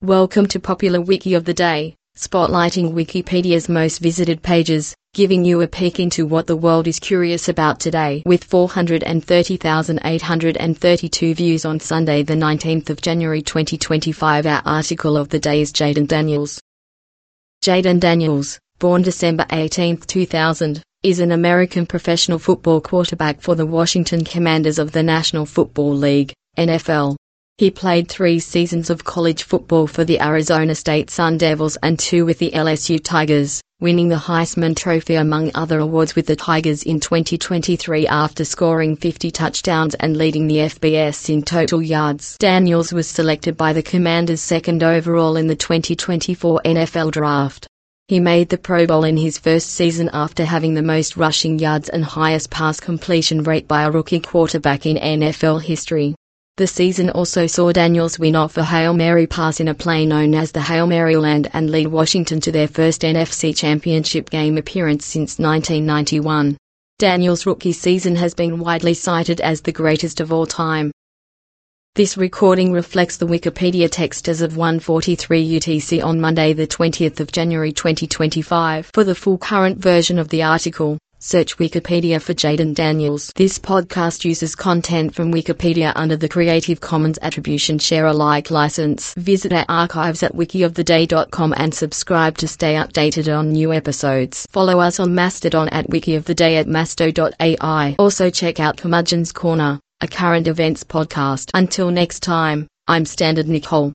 Welcome to Popular Wiki of the Day, spotlighting Wikipedia's most visited pages, giving you a peek into what the world is curious about today. With 430,832 views on Sunday the 19th of January 2025, our article of the day is Jayden Daniels. Jayden Daniels, born December 18, 2000, is an American professional football quarterback for the Washington Commanders of the National Football League, NFL. He played 3 seasons of college football for the Arizona State Sun Devils and 2 with the LSU Tigers, winning the Heisman Trophy among other awards with the Tigers in 2023 after scoring 50 touchdowns and leading the FBS in total yards. Daniels was selected by the Commanders 2nd overall in the 2024 NFL Draft. He made the Pro Bowl in his first season after having the most rushing yards and highest pass completion rate by a rookie quarterback in NFL history. The season also saw Daniels win off a Hail Mary pass in a play known as the Hail Mary Land and lead Washington to their first NFC Championship game appearance since 1991. Daniels' rookie season has been widely cited as the greatest of all time. This recording reflects the Wikipedia text as of 1:43 UTC on Monday the 20th of January 2025. For the full current version of the article, search Wikipedia for Jayden Daniels. This podcast uses content from Wikipedia under the Creative Commons Attribution Share Alike license. Visit our archives at wikioftheday.com and subscribe to stay updated on new episodes. Follow us on Mastodon at wikioftheday at masto.ai. Also check out Curmudgeon's Corner, a current events podcast. Until next time, I'm Standard Nicole.